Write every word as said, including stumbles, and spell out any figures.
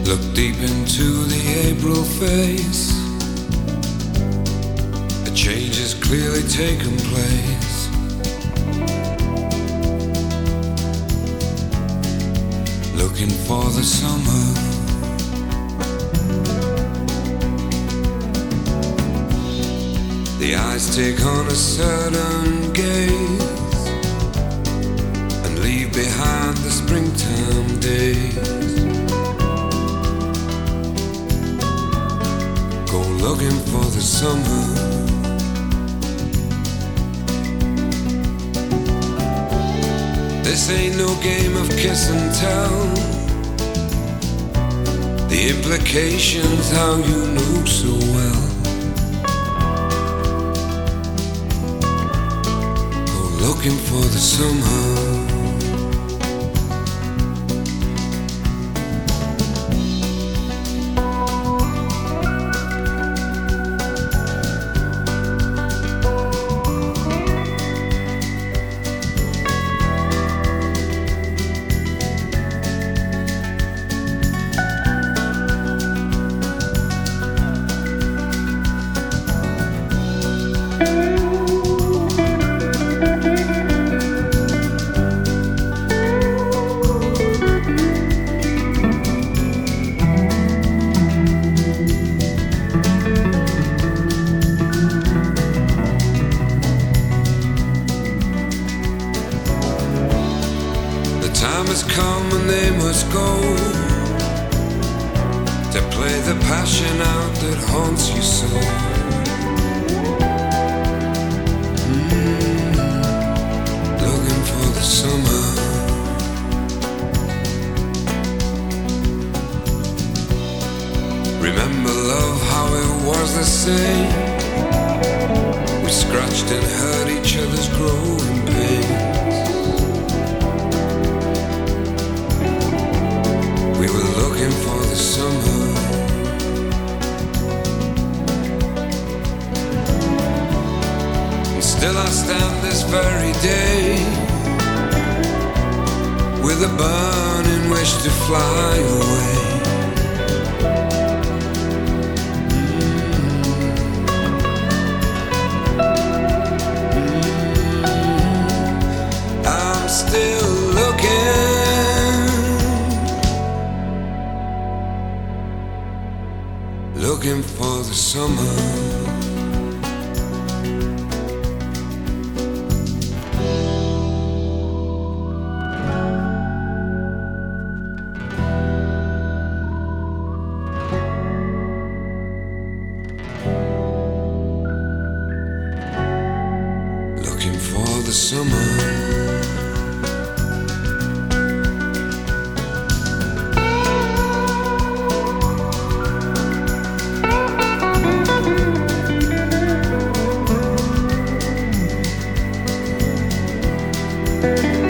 Look deep into the April face. A change has clearly taken place. Looking for the summer. The eyes take on a certain gaze and leave behind the springtime days. Go looking for the summer. This ain't no game of kiss and tell. The implications how you know so well. Looking for the summer. Time has come and they must go to play the passion out that haunts you so. Mm, looking for the summer. Remember love, how it was the same. We scratched and hurt each other's growing pains. We were looking for the summer. And still I stand this very day with a burning wish to fly away. Mm-hmm. I'm still looking. Looking for the summer. Looking for the summer. Thank you.